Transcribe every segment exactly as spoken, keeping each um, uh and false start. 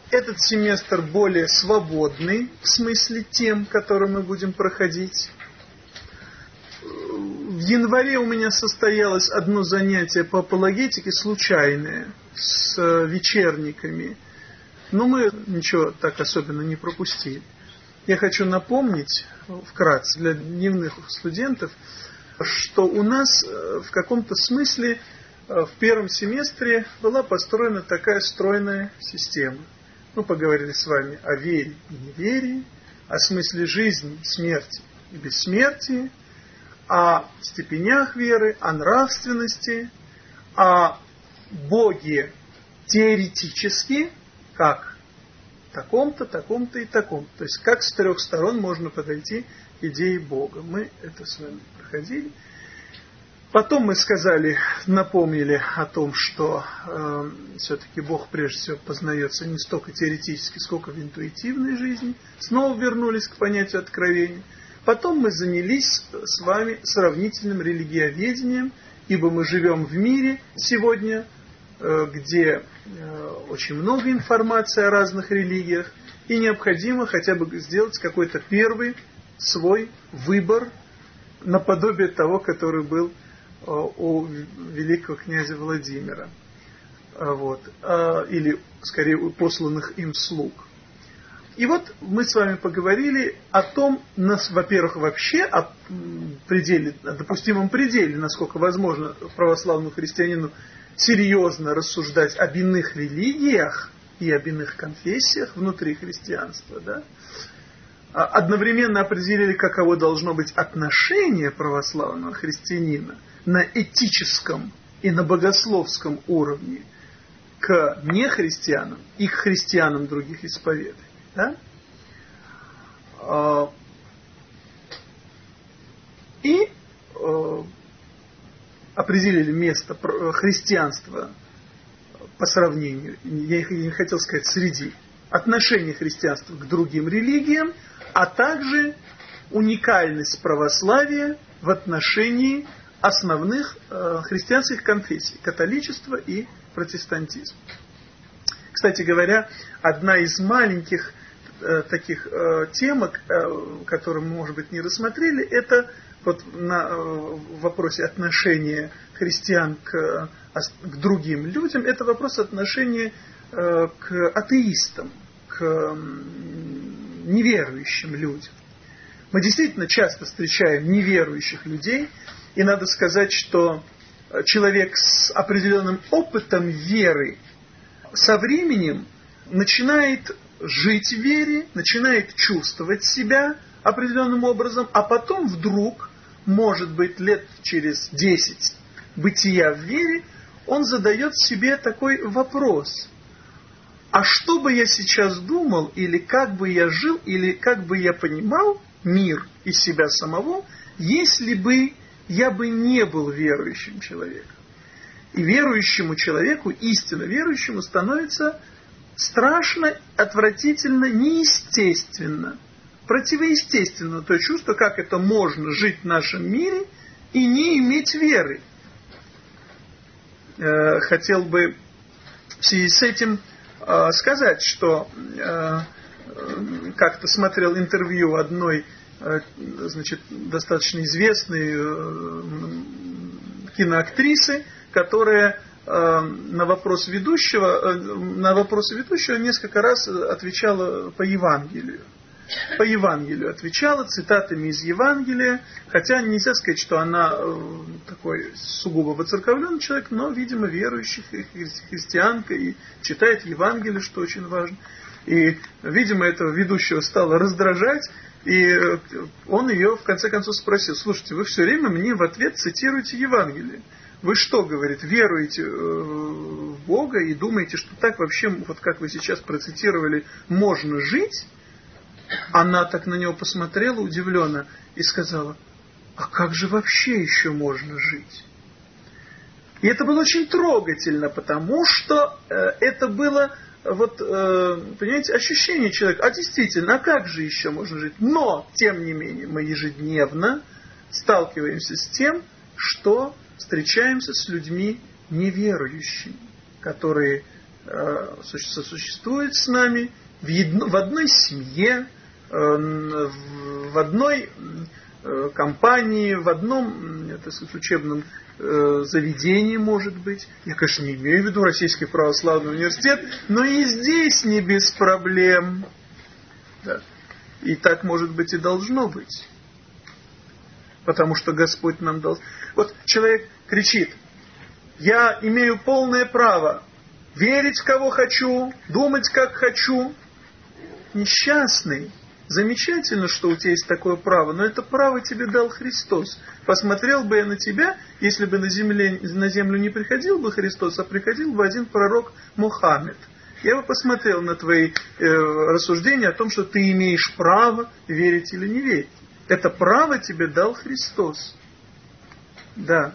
этот семестр более свободный, в смысле тем, которые мы будем проходить. В январе у меня состоялось одно занятие по апологетике, случайное, с вечерниками. Но мы ничего так особенно не пропустили. Я хочу напомнить, вкратце, для дневных студентов, что у нас в каком-то смысле в первом семестре была построена такая стройная система. Мы поговорили с вами о вере и неверии, о смысле жизни, смерти и бессмертии, о степенях веры, о нравственности, о Боге теоретически, как таком-то, таком-то и таком. То есть, как с трех сторон можно подойти к идее Бога. Мы это с вами проходили. Потом мы сказали, напомнили о том, что э, все-таки Бог прежде всего познается не столько теоретически, сколько в интуитивной жизни. Снова вернулись к понятию откровения. Потом мы занялись с вами сравнительным религиоведением, ибо мы живем в мире сегодня, э, где э, очень много информации о разных религиях, и необходимо хотя бы сделать какой-то первый свой выбор наподобие того, который был у великого князя Владимира, вот, или скорее у посланных им слуг. И вот мы с вами поговорили о том, во-первых, вообще о пределе, о допустимом пределе, насколько возможно православному христианину серьезно рассуждать об иных религиях и об иных конфессиях внутри христианства, да? Одновременно определили, каково должно быть отношение православного христианина на этическом и на богословском уровне к нехристианам и к христианам других исповеданий. Да? И определили место христианства по сравнению, я не хотел сказать среди, отношение христианства к другим религиям, а также уникальность православия в отношении основных э, христианских конфессий, католичества и протестантизма. Кстати говоря, одна из маленьких э, таких э, темок, э, которые мы, может быть, не рассмотрели, это вот на э, вопросе отношения христиан к, к другим людям, это вопрос отношения э, к атеистам, к э, неверующим людям. Мы действительно часто встречаем неверующих людей, и надо сказать, что человек с определенным опытом веры со временем начинает жить в вере, начинает чувствовать себя определенным образом, а потом вдруг, может быть, лет через десять бытия в вере, он задает себе такой вопрос: а что бы я сейчас думал, или как бы я жил, или как бы я понимал мир и себя самого, если бы я бы не был верующим человеком? И верующему человеку, истинно верующему, становится страшно, отвратительно, неестественно, противоестественно то чувство, как это можно жить в нашем мире и не иметь веры. Э, хотел бы в связи с этим э, сказать, что э, как-то смотрел интервью одной, э, значит, достаточно известной э, киноактрисы, которая э, на вопрос ведущего, э, на вопросы ведущего несколько раз отвечала по Евангелию. По Евангелию отвечала, цитатами из Евангелия, хотя нельзя сказать, что она э, такой сугубо воцерковленный человек, но, видимо, верующий, христианка, и читает Евангелие, что очень важно. И, видимо, этого ведущего стало раздражать, и он ее, в конце концов, спросил: слушайте, вы все время мне в ответ цитируете Евангелие. Вы что, говорит, веруете в Бога и думаете, что так вообще, вот как вы сейчас процитировали, можно жить? Она так на него посмотрела удивленно и сказала: а как же вообще еще можно жить? И это было очень трогательно, потому что э, это было, вот, э, понимаете, ощущение человека: а действительно, а как же еще можно жить? Но, тем не менее, мы ежедневно сталкиваемся с тем, что встречаемся с людьми неверующими, которые сосуществует с нами в, едно, в одной семье, в одной компании, в одном, так сказать, учебном заведении, может быть. Я, конечно, не имею в виду Российский православный университет, но и здесь не без проблем. Да. И так, может быть, и должно быть. Потому что Господь нам дал... Вот человек кричит: я имею полное право верить в кого хочу, думать как хочу. Несчастный. Замечательно, что у тебя есть такое право, но это право тебе дал Христос. Посмотрел бы я на тебя, если бы на, земле, на землю не приходил бы Христос, а приходил бы один пророк Мухаммед. Я бы посмотрел на твои э, рассуждения о том, что ты имеешь право верить или не верить. Это право тебе дал Христос. Да.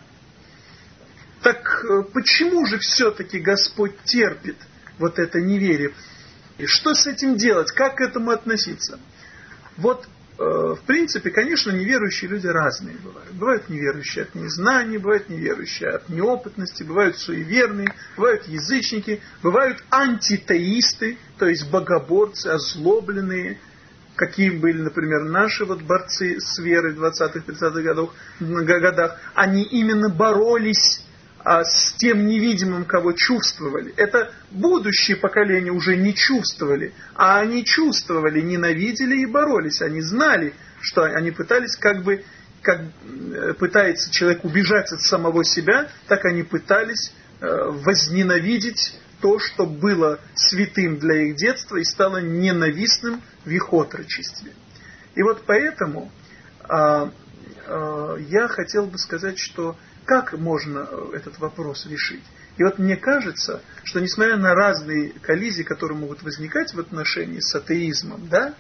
Так почему же все-таки Господь терпит вот это неверие? И что с этим делать? Как к этому относиться? Вот, э, в принципе, конечно, неверующие люди разные бывают. Бывают неверующие от незнания, бывают неверующие от неопытности, бывают суеверные, бывают язычники, бывают антитеисты, то есть богоборцы, озлобленные, какие были, например, наши вот борцы с верой в двадцатых-тридцатых годах, годах. Они именно боролись а, с тем невидимым, кого чувствовали. Это будущее поколение уже не чувствовали, а они чувствовали, ненавидели и боролись. Они знали, что они пытались как бы, как пытается человек убежать от самого себя, так они пытались э, возненавидеть то, что было святым для их детства и стало ненавистным в их отрочестве. И вот поэтому э, э, я хотел бы сказать, что как можно этот вопрос решить. И вот мне кажется, что несмотря на разные коллизии, которые могут возникать в отношении с атеизмом, да,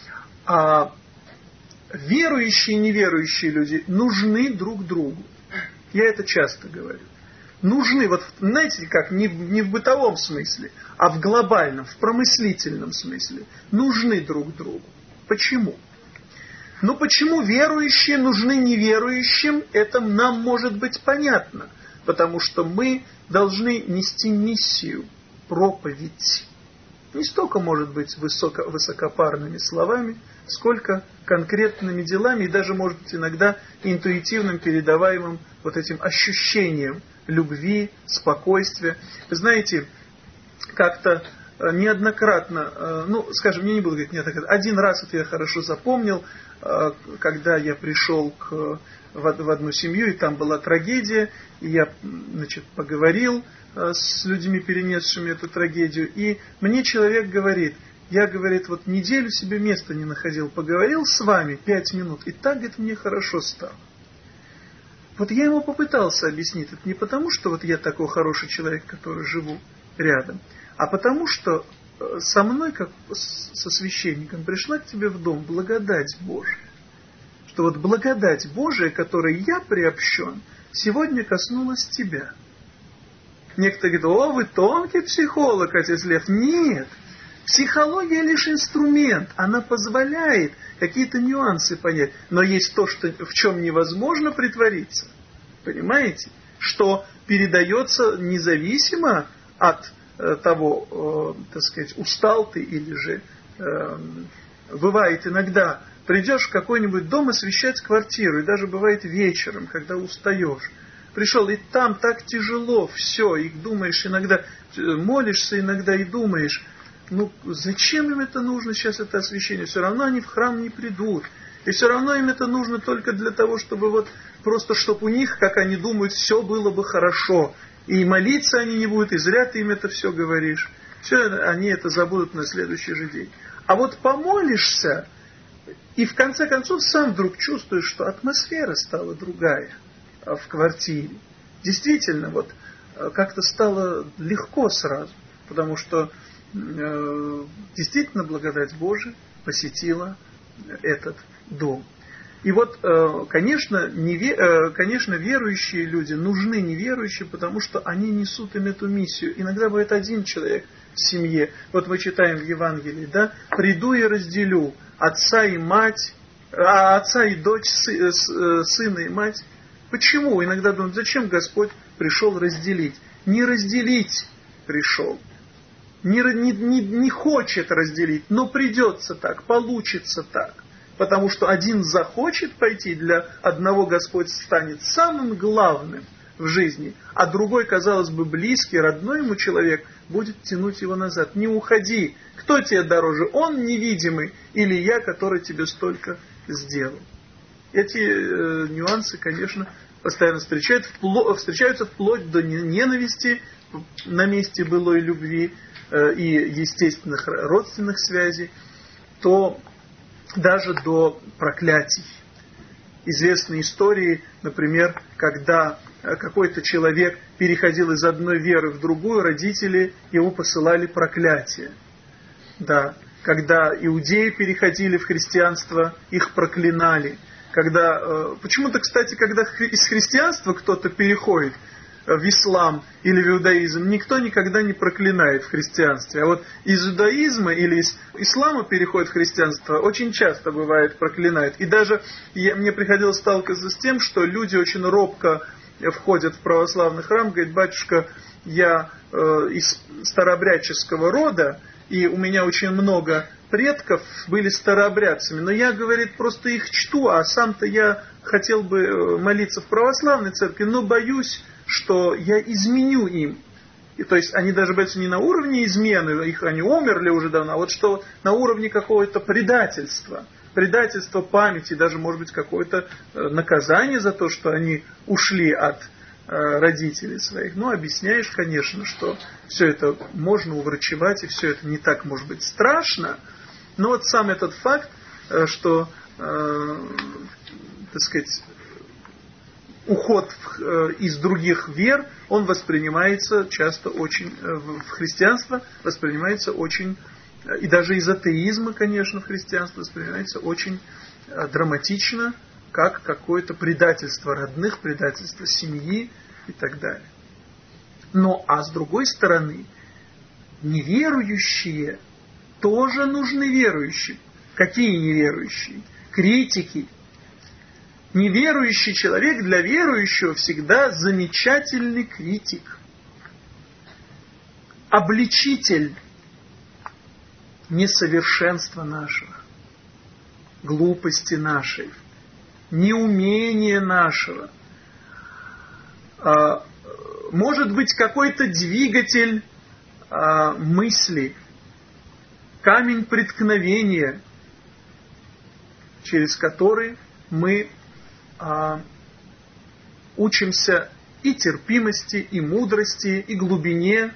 а верующие и неверующие люди нужны друг другу. Я это часто говорю. Нужны, вот знаете как, не в, не в бытовом смысле, а в глобальном, в промыслительном смысле. Нужны друг другу. Почему? Ну почему верующие нужны неверующим, это нам может быть понятно. Потому что мы должны нести миссию, проповедь. Не столько, может быть, высоко, высокопарными словами, сколько конкретными делами и даже, может быть, иногда интуитивным передаваемым вот этим ощущением любви, спокойствия. Вы знаете, как-то неоднократно, ну, скажем, я не буду говорить неоднократно, один раз это я хорошо запомнил, когда я пришел к, в одну семью, и там была трагедия, и я, значит, поговорил с людьми, перенесшими эту трагедию, и мне человек говорит, я, говорит, вот неделю себе места не находил, поговорил с вами пять минут, и так, говорит, мне хорошо стало. Вот я ему попытался объяснить, это не потому, что вот я такой хороший человек, который живу рядом, а потому что со мной, как со священником, пришла к тебе в дом благодать Божия. Что вот благодать Божия, которой я приобщен, сегодня коснулась тебя. Некоторые говорят, о, вы тонкий психолог, отец Лев. Нет, психология лишь инструмент, она позволяет какие-то нюансы понять. Но есть то, что, в чем невозможно притвориться. Понимаете? Что передается независимо от того, э, так сказать, устал ты или же э, бывает иногда, придешь в какой-нибудь дом освещать квартиру, и даже бывает вечером, когда устаешь. Пришел, и там так тяжело, все, и думаешь иногда, молишься иногда и думаешь, ну зачем им это нужно сейчас, это освещение, все равно они в храм не придут. И все равно им это нужно только для того, чтобы вот, просто чтобы у них, как они думают, все было бы хорошо. И молиться они не будут, и зря ты им это все говоришь. Все, они это забудут на следующий же день. А вот помолишься, и в конце концов сам вдруг чувствуешь, что атмосфера стала другая в квартире. Действительно, вот как-то стало легко сразу, потому что э, действительно благодать Божия посетила этот дом. И вот, конечно, неве... конечно, верующие люди нужны неверующим, потому что они несут им эту миссию. Иногда бывает один человек в семье. Вот мы читаем в Евангелии, да, «Приду и разделю отца и мать, а отца и дочь, сына и мать». Почему? Иногда думают, зачем Господь пришел разделить? Не разделить пришел, не, не, не, не хочет разделить, но придется так, получится так. Потому что один захочет пойти, для одного Господь станет самым главным в жизни, а другой, казалось бы, близкий, родной ему человек, будет тянуть его назад. Не уходи. Кто тебе дороже? Он невидимый или я, который тебе столько сделал? Эти э, нюансы, конечно, постоянно встречают, впло, встречаются вплоть до ненависти на месте былой любви э, и естественных родственных связей, то даже до проклятий. Известны истории, например, когда какой-то человек переходил из одной веры в другую, родители ему посылали проклятие. Да, когда иудеи переходили в христианство, их проклинали. Когда, почему-то, кстати, когда из христианства кто-то переходит в ислам или в иудаизм, никто никогда не проклинает в христианстве. А вот из иудаизма или из ислама переходит в христианство, очень часто бывает проклинают. И даже я, мне приходилось сталкиваться с тем, что люди очень робко входят в православный храм, говорит: батюшка, я э, из старообрядческого рода, и у меня очень много предков были старообрядцами, но я, говорит, просто их чту, а сам-то я хотел бы молиться в православной церкви, но боюсь, что я изменю им. И, то есть они даже боятся не на уровне измены, их они умерли уже давно, а вот что на уровне какого-то предательства. Предательство памяти, даже, может быть, какое-то наказание за то, что они ушли от э, родителей своих. Ну, объясняешь, конечно, что все это можно уврачевать, и все это не так, может быть, страшно. Но вот сам этот факт, э, что, э, так сказать, уход в, э, из других вер, он воспринимается часто очень, э, в христианство воспринимается очень, и даже из атеизма, конечно, в христианство воспринимается очень э, драматично, как какое-то предательство родных, предательство семьи и так далее. Но, а с другой стороны, неверующие тоже нужны верующим. Какие неверующие? Критики. Неверующий человек для верующего всегда замечательный критик. Обличитель несовершенства нашего, глупости нашей, неумения нашего. Может быть, какой-то двигатель мысли, камень преткновения, через который мы учимся и терпимости, и мудрости, и глубине.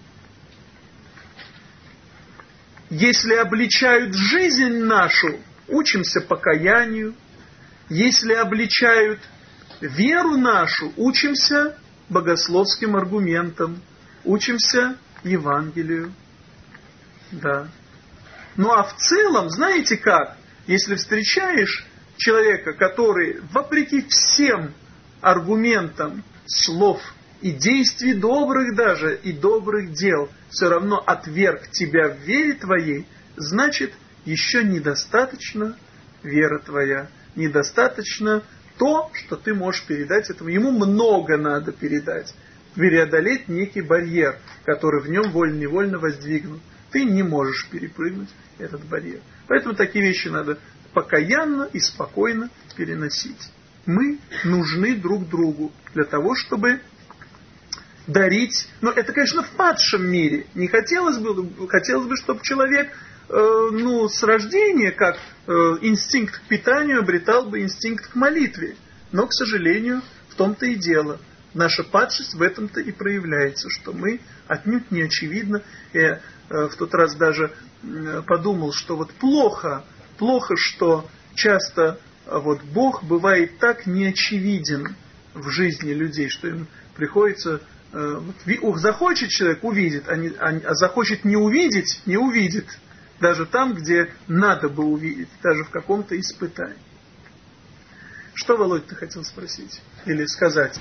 Если обличают жизнь нашу, учимся покаянию. Если обличают веру нашу, учимся богословским аргументам, учимся Евангелию. Да. Ну а в целом, знаете как? Если встречаешь человека, который, вопреки всем аргументам слов и действий добрых даже, и добрых дел, все равно отверг тебя в вере твоей, значит, еще недостаточно вера твоя, недостаточно то, что ты можешь передать этому. Ему много надо передать, преодолеть некий барьер, который в нем вольно-невольно воздвигнут. Ты не можешь перепрыгнуть этот барьер. Поэтому такие вещи надо покаянно и спокойно переносить. Мы нужны друг другу для того, чтобы дарить. Но это, конечно, в падшем мире. Не хотелось бы, хотелось бы, чтобы человек э, ну, с рождения, как э, инстинкт к питанию, обретал бы инстинкт к молитве. Но, к сожалению, в том-то и дело. Наша падшесть в этом-то и проявляется, что мы отнюдь не очевидно. Я э, в тот раз даже э, подумал, что вот плохо, плохо, что часто э, вот Бог бывает так неочевиден в жизни людей, что им приходится... Э, вот, захочет человек — увидит, а, не, а, а захочет не увидеть — не увидит. Даже там, где надо бы увидеть, даже в каком-то испытании. Что, Володь, ты хотел спросить? Или сказать?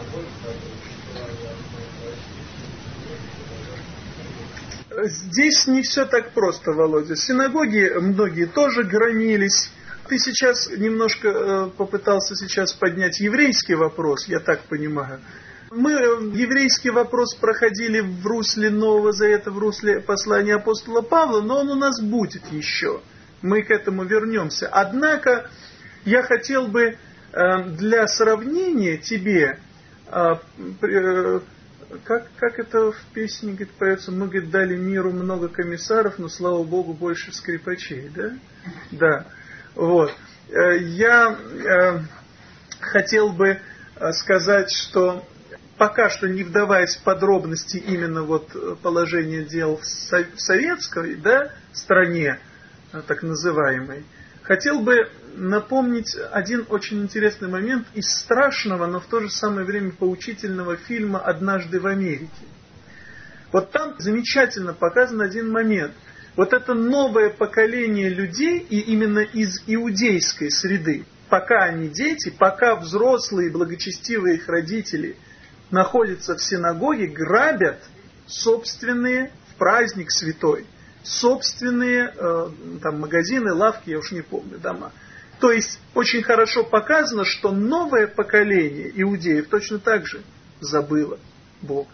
Здесь не все так просто, Володя. Синагоги многие тоже громились. Ты сейчас немножко э, попытался сейчас поднять еврейский вопрос, я так понимаю. Мы еврейский вопрос проходили в русле Нового Завета, в русле послания апостола Павла, но он у нас будет еще. Мы к этому вернемся. Однако я хотел бы для сравнения тебе, как, как это в песне говорит, поется, мы, говорит, дали миру много комиссаров, но, слава Богу, больше скрипачей, да? Да. Вот. Я хотел бы сказать, что пока что не вдаваясь в подробности именно вот положения дел в советской, да, стране, так называемой, хотел бы напомнить один очень интересный момент из страшного, но в то же самое время поучительного фильма «Однажды в Америке». Вот там замечательно показан один момент. Вот это новое поколение людей, и именно из иудейской среды, пока они дети, пока взрослые, благочестивые их родители находятся в синагоге, грабят собственные в праздник святой, собственные э, там, магазины, лавки, я уж не помню, дома. То есть очень хорошо показано, что новое поколение иудеев точно так же забыло Бога.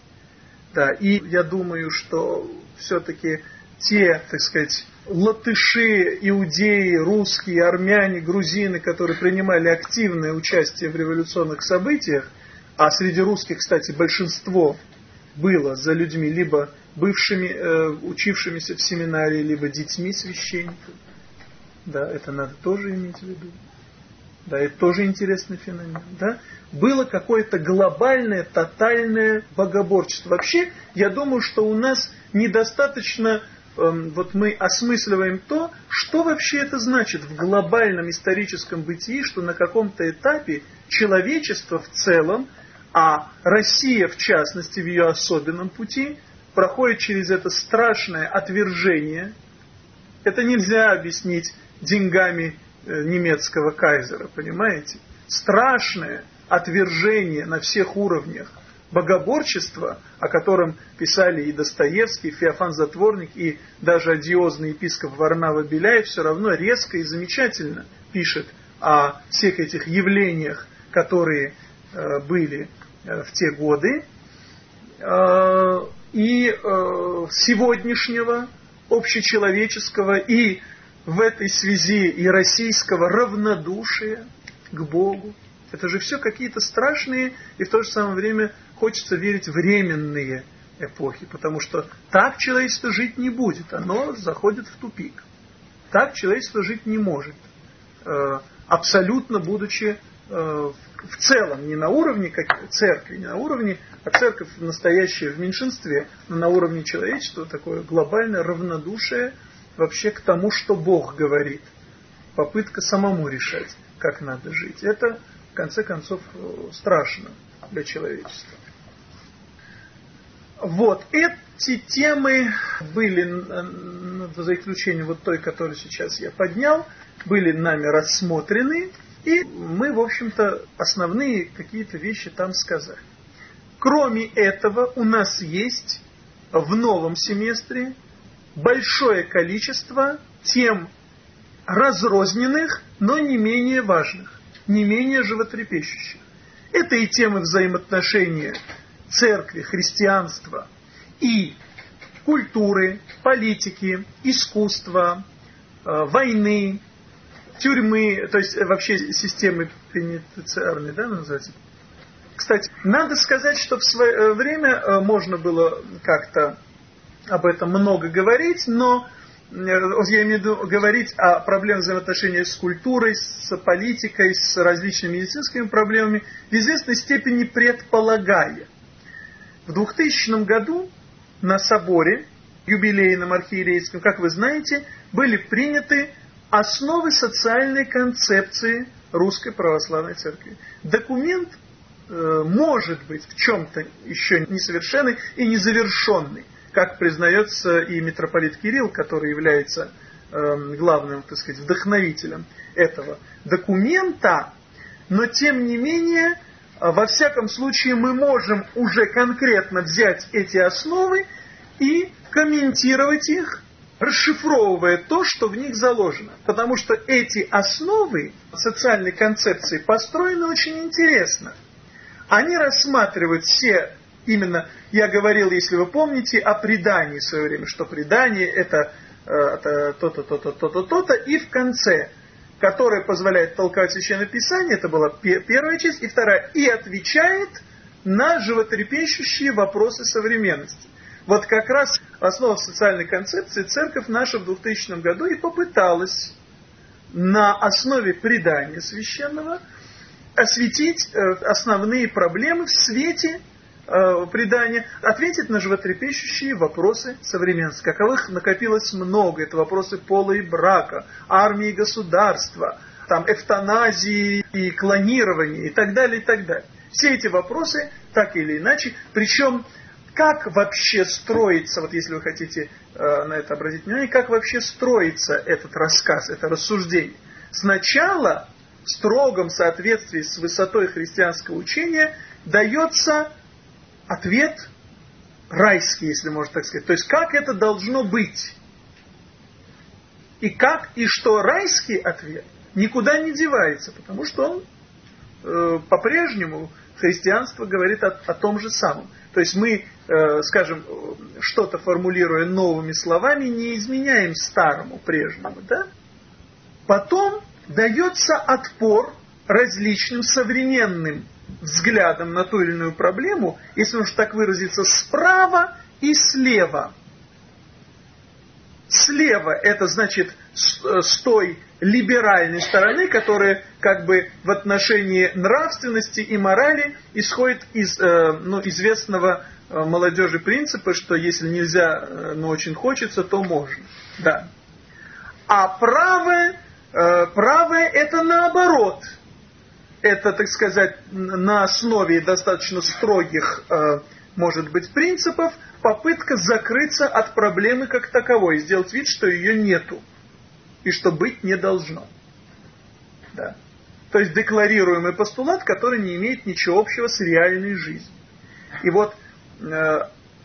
Да, и я думаю, что все-таки те, так сказать, латыши, иудеи, русские, армяне, грузины, которые принимали активное участие в революционных событиях, а среди русских, кстати, большинство было за людьми, либо бывшими, э, учившимися в семинарии, либо детьми священников. Да, это надо тоже иметь в виду. Да, это тоже интересный феномен. Да? Было какое-то глобальное, тотальное богоборчество. Вообще, я думаю, что у нас недостаточно, э, вот мы осмысливаем то, что вообще это значит в глобальном историческом бытии, что на каком-то этапе человечество в целом, а Россия, в частности, в ее особенном пути, проходит через это страшное отвержение. Это нельзя объяснить деньгами немецкого кайзера, понимаете? Страшное отвержение на всех уровнях. Богоборчество, о котором писали и Достоевский, и Феофан Затворник, и даже одиозный епископ Варнава Беляев, все равно резко и замечательно пишет о всех этих явлениях, которые э, были э, в те годы, э, и э, сегодняшнего общечеловеческого, и в этой связи и российского равнодушия к Богу. Это же все какие-то страшные и в то же самое время хочется верить временные эпохи, потому что так человечество жить не будет, оно заходит в тупик. Так человечество жить не может, абсолютно будучи в целом, не на уровне как церкви, не на уровне, а церковь настоящая в меньшинстве, но на уровне человечества такое глобальное равнодушие вообще к тому, что Бог говорит. Попытка самому решать, как надо жить. Это, в конце концов, страшно для человечества. Вот, эти темы были, за исключением вот той, которую сейчас я поднял, были нами рассмотрены, и мы, в общем-то, основные какие-то вещи там сказали. Кроме этого, у нас есть в новом семестре большое количество тем разрозненных, но не менее важных, не менее животрепещущих. Это и темы взаимоотношения церкви, христианства и культуры, политики, искусства, войны, тюрьмы, то есть вообще системы пенитенциарной, да, называется. Кстати, надо сказать, что в свое время можно было как-то об этом много говорить, но я имею в виду говорить о проблемах взаимоотношений с культурой, с политикой, с различными медицинскими проблемами, в известной степени предполагая. В двухтысячном году на соборе юбилейном архиерейском, как вы знаете, были приняты основы социальной концепции Русской Православной Церкви. Документ э, может быть в чем-то еще несовершенный и незавершенный, как признается и митрополит Кирилл, который является э, главным, так сказать, вдохновителем этого документа, но тем не менее, во всяком случае, мы можем уже конкретно взять эти основы и комментировать их, расшифровывая то, что в них заложено. Потому что эти основы социальной концепции построены очень интересно. Они рассматривают все, именно, я говорил, если вы помните, о предании в свое время, что предание это, это то-то, то-то, то-то, то-то, и в конце, которое позволяет толковать Священное Писание, это была первая часть, и вторая, и отвечает на животрепещущие вопросы современности. Вот как раз в основах социальной концепции церковь наша в двухтысячном году и попыталась на основе предания священного осветить основные проблемы в свете предания, ответить на животрепещущие вопросы современности. Каковых накопилось много. Это вопросы пола и брака, армии и государства, там, эвтаназии и клонирования и так далее, и так далее. Все эти вопросы, так или иначе, причем как вообще строится, вот если вы хотите э, на это обратить внимание, как вообще строится этот рассказ, это рассуждение. Сначала, в строгом соответствии с высотой христианского учения, дается ответ райский, если можно так сказать. То есть, как это должно быть. И как, и что райский ответ никуда не девается, потому что он э, по-прежнему, христианство говорит о, о том же самом. То есть мы, э, скажем, что-то формулируя новыми словами, не изменяем старому, прежнему. Да? Потом дается отпор различным современным взглядам на ту или иную проблему, если уж так выразиться, справа и слева. Слева это значит с, с той либеральной стороны, которая как бы в отношении нравственности и морали исходит из э, ну, известного э, молодежи принципа, что если нельзя, э, но очень хочется, то можно. Да. А правое, э, правое это наоборот. Это, так сказать, на основе достаточно строгих, э, может быть, принципов, попытка закрыться от проблемы как таковой, сделать вид, что ее нету, и что быть не должно. Да. То есть декларируемый постулат, который не имеет ничего общего с реальной жизнью. И вот э,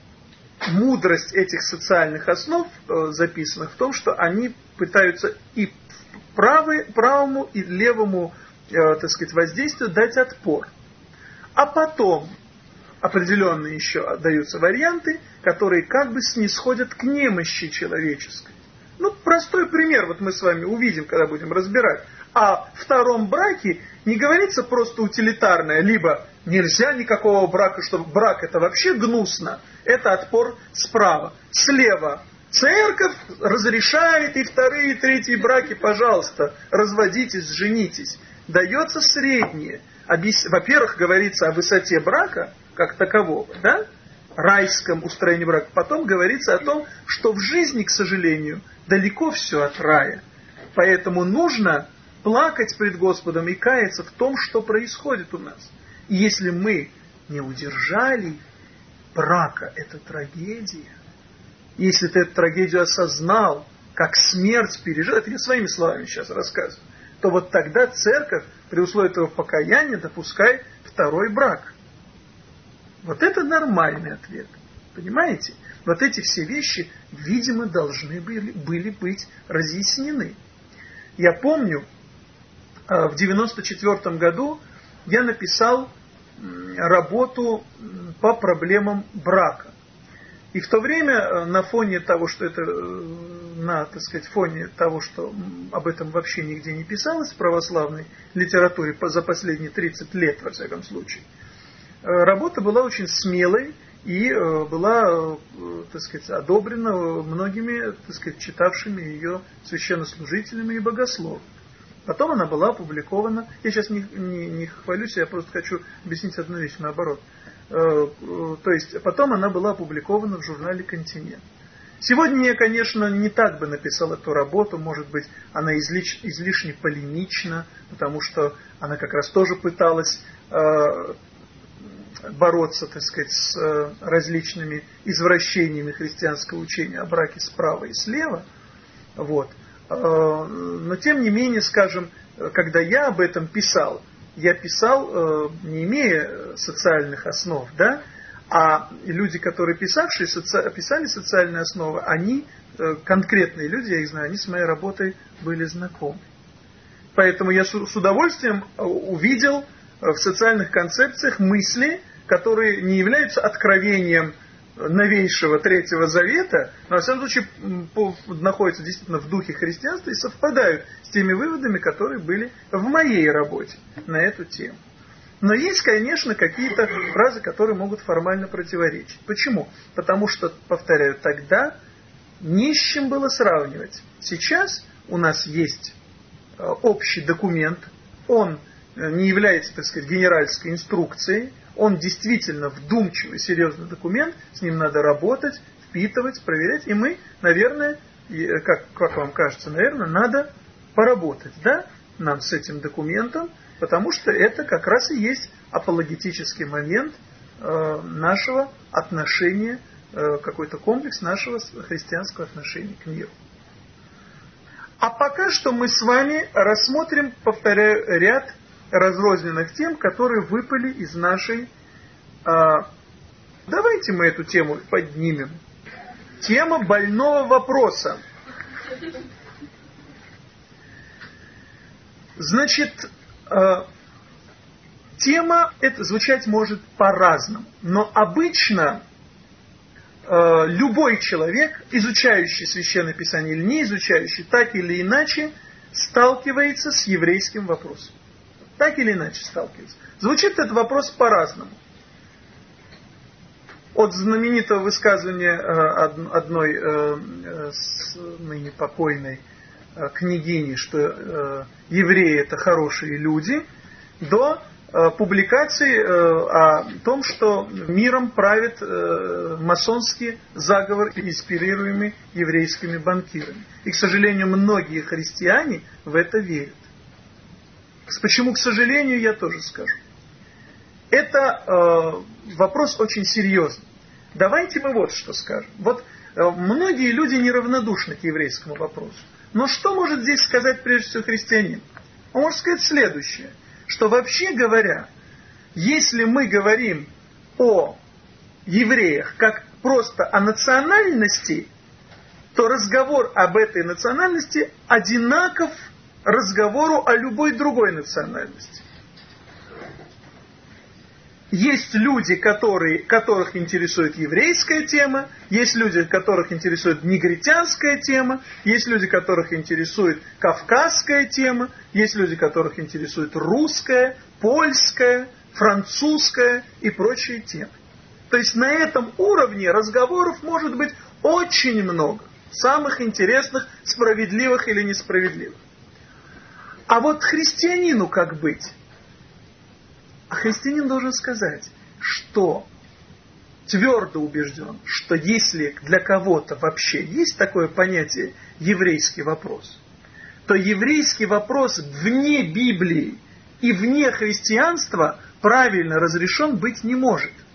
мудрость этих социальных основ, э, записанных в том, что они пытаются и правый, правому, и левому э, так сказать, воздействию дать отпор. А потом определенные еще даются варианты, которые как бы снисходят к немощи человеческой. Ну, простой пример, вот мы с вами увидим, когда будем разбирать. О втором браке не говорится просто утилитарное, либо нельзя никакого брака, что брак это вообще гнусно, это отпор справа. Слева церковь разрешает и вторые, и третьи браки, пожалуйста, разводитесь, женитесь. Дается среднее. Во-первых, говорится о высоте брака, как такового, да, райском устроении брака. Потом говорится о том, что в жизни, к сожалению, далеко все от рая. Поэтому нужно плакать пред Господом и каяться в том, что происходит у нас. И если мы не удержали брака, это трагедия. Если ты эту трагедию осознал, как смерть пережил, это я своими словами сейчас рассказываю, то вот тогда церковь при условии этого покаяния допускает второй брак. Вот это нормальный ответ. Понимаете? Вот эти все вещи, видимо, должны были, были быть разъяснены. Я помню, в девяносто четвёртом году я написал работу по проблемам брака. И в то время на фоне того, что это, на, так сказать, фоне того, что об этом вообще нигде не писалось в православной литературе за последние тридцать лет, во всяком случае, работа была очень смелой и была, так сказать, одобрена многими, так сказать, читавшими ее священнослужителями и богословами. Потом она была опубликована. Я сейчас не, не, не хвалюсь, я просто хочу объяснить одну вещь наоборот. То есть потом она была опубликована в журнале «Континент». Сегодня я, конечно, не так бы написал эту работу, может быть, она излиш, излишне полемична, потому что она как раз тоже пыталась э, бороться, так сказать, с э, различными извращениями христианского учения о браке справа и слева. Вот. Э, но тем не менее, скажем, когда я об этом писал, я писал, э, не имея социальных основ, да, а люди, которые писавшие, соци... писали социальные основы, они, э, конкретные люди, я их знаю, они с моей работой были знакомы. Поэтому я с, с удовольствием увидел в социальных концепциях мысли, которые не являются откровением новейшего Третьего Завета, но, во всяком случае, находятся действительно в духе христианства и совпадают с теми выводами, которые были в моей работе на эту тему. Но есть, конечно, какие-то фразы, которые могут формально противоречить. Почему? Потому что, повторяю, тогда не с чем было сравнивать. Сейчас у нас есть общий документ, он не является, так сказать, генеральской инструкцией, он действительно вдумчивый, серьезный документ, с ним надо работать, впитывать, проверять, и мы, наверное, как, как вам кажется, наверное, надо поработать, да, нам с этим документом, потому что это как раз и есть апологетический момент э, нашего отношения, э, какой-то комплекс нашего христианского отношения к миру. А пока что мы с вами рассмотрим, повторяю, ряд разрозненных тем, которые выпали из нашей... Э, давайте мы эту тему поднимем. Тема больного вопроса. Значит... Тема эта звучать может по-разному, но обычно э, любой человек, изучающий Священное Писание или не изучающий, так или иначе сталкивается с еврейским вопросом. Так или иначе сталкивается. Звучит этот вопрос по-разному. От знаменитого высказывания э, одной э, с ныне покойной э, княгини, что э, евреи это хорошие люди, до э, публикации э, о том, что миром правит э, масонский заговор, инспирируемый еврейскими банкирами. И, к сожалению, многие христиане в это верят. Почему, к сожалению, я тоже скажу. Это э, вопрос очень серьезный. Давайте мы вот что скажем. Вот э, многие люди неравнодушны к еврейскому вопросу. Но что может здесь сказать прежде всего христианин? Он может сказать следующее. Что вообще говоря, если мы говорим о евреях как просто о национальности, то разговор об этой национальности одинаков разговору о любой другой национальности. Есть люди, которые, которых интересует еврейская тема, есть люди, которых интересует негритянская тема, есть люди, которых интересует кавказская тема, есть люди, которых интересует русская, польская, французская и прочие темы. То есть на этом уровне разговоров может быть очень много, самых интересных, справедливых или несправедливых. А вот христианину как быть? А христианин должен сказать, что твердо убежден, что если для кого-то вообще есть такое понятие еврейский вопрос, то еврейский вопрос вне Библии и вне христианства правильно разрешен быть не может.